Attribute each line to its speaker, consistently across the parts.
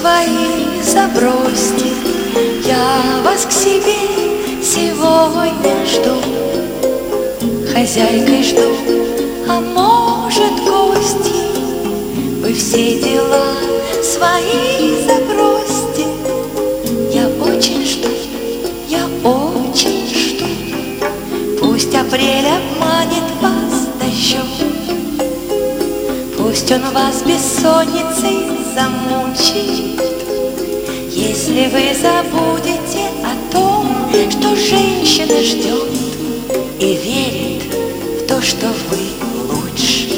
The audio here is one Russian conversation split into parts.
Speaker 1: свои забросьте, я вас к себе сегодня жду. Хозяйкой жду, а может гости. Вы все дела свои забросьте, я очень жду, я очень жду. Пусть апрель обманет вас дождем, пусть он вас бессонницей замучит. Если вы забудете о том, что женщина ждет и верит в то, что вы лучше.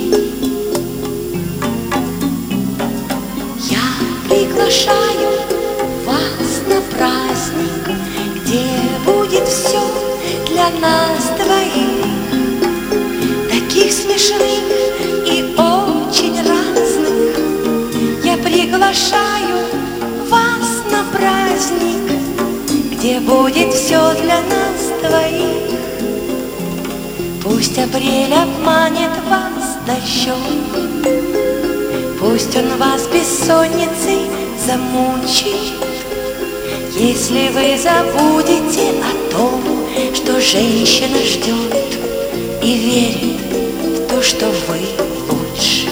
Speaker 1: Я приглашаю вас на праздник, где будет все для нас двоих, таких смешных и очень разных. Я приглашаю вас на праздник, где будет все для нас двоих. Пусть апрель обманет вас дождем, пусть он вас бессонницей замучит. Если вы забудете о том, что женщина ждет и верит в то, что вы лучше.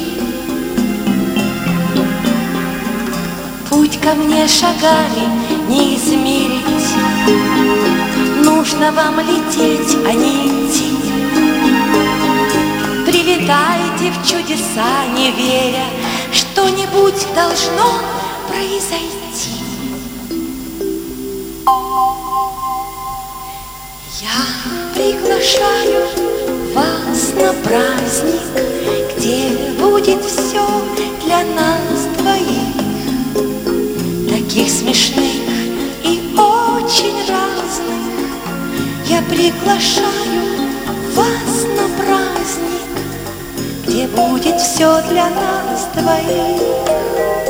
Speaker 1: Путь ко мне шагами не измерить, нужно вам лететь, а не идти. Прилетайте в чудеса, не веря, что-нибудь должно произойти. Я приглашаю вас на праздник, где будет все для нас двоих, таких смешных и очень разных. Я приглашаю вас на праздник, где будет все для нас двоих.